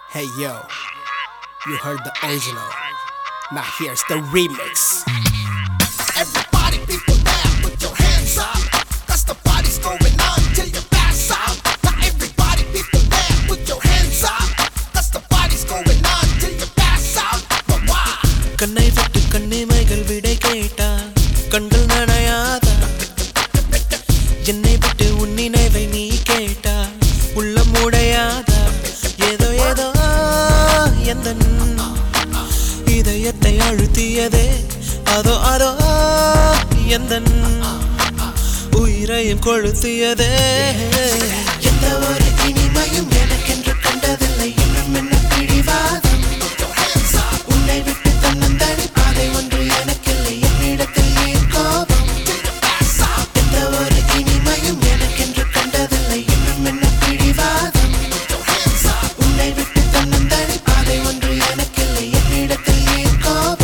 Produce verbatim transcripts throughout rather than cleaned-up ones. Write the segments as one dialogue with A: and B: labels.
A: Hey yo, you heard the original. Now here's the remix.
B: Everybody, people there, put your hands up. Cause the party's going on till you pass out. Now everybody, people there, put your hands up. Cause the party's going on till you pass out. But why?
C: கண்ணை விட்டு கண்ணிமைகள் விடை கேட்டா கண்கள் நனையாதா என்னை விட்டு உன் நினைவை நீ கேட்டா உள்ளம் உடையாதா ஏதோ ஏதோ எந்த இதயத்தை அழுத்தியதே அதோ அதோ எந்த உயிரையும் கொளுத்தியதே எந்த ஒரு இனிமையும் எனக்கென்று கண்டதில்லை இன்னும் என்ன பிடிவாதம் உன்னை விட்டு தன்னந்தனி பாதை ஒன்று எனக்கில்லை என்னிடத்தில் ஏன் கோபம் எந்த ஒரு இனிமையும் எனக்கென்று கண்டதில்லை இன்னும் என்ன பிடிவாதம் உன்னை விட்டு தன்னந்தனி பாதை ஒன்று எனக்கில்லை என்னிடத்தில் ஏன் கோபம்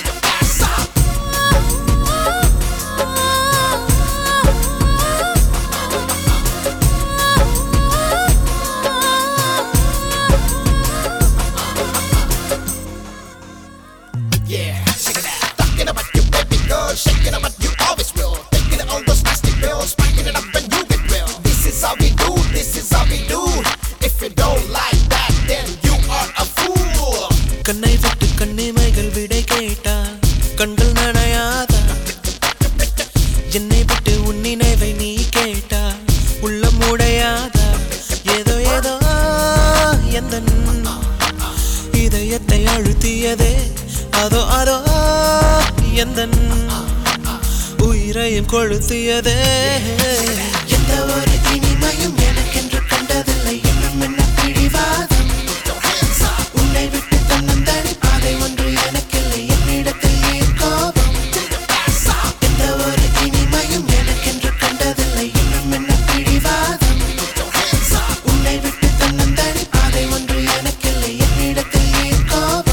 B: Yeah, check it out. Talking about you, baby girl. Shaking about you, always will. Taking all those nasty pills, packing it up and you get real. This is how we do, this is how we do. If you don't like that, then you are a fool.
C: கண்ணை விட்டு கண்ணிமைகள் விடை கேட்டா கண்கள் நனையாதா என்னை விட்டு உன் நினைவை நீ கேட்டா உள்ளம் உடையாதா ஏதோ ஏதோ எந்த இதயத்தை அழுத்தியதே அதோ அதோ எந்த உயிரையும் கொளுத்தியதே எந்த ஒரு இனிமையும் எனக்கென்று கண்டதில்லை இன்னும் என்ன பிடிவாதம் உன்னை விட்டு தன்னந்தனி பாதை ஒன்று எனக்கில்லை என்னிடத்தில் ஏன் கோபம் எந்த ஒரு இனிமையும் எனக்கென்று கண்டதில்லை இன்னும் என்ன பிடிவாதம் உன்னை விட்டு தன்னந்தனி பாதை ஒன்று எனக்கில்லை என்னிடத்தில் ஏன் கோபம்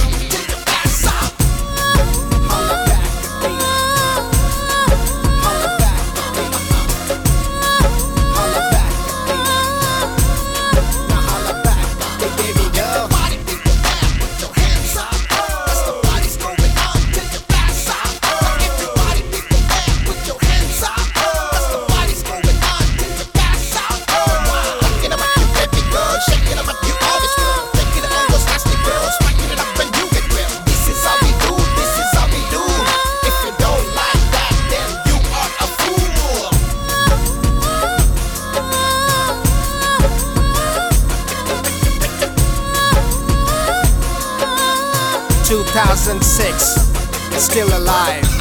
B: Holla back, baby. Holla back, baby. Holla back, baby. Now holla back, hey baby girl. Party people there, put your hands up. Cause the party's going on till you pass out. Now everybody people there, put your hands up. Cause the party's going on till you pass out. Talking about you, baby girl. Shaking about you, always will. Taking all those nasty pills, packing it up and you get real. This is how we do, this is how we do. If you don't like that, then you are a fool.
A: two thousand six, still alive.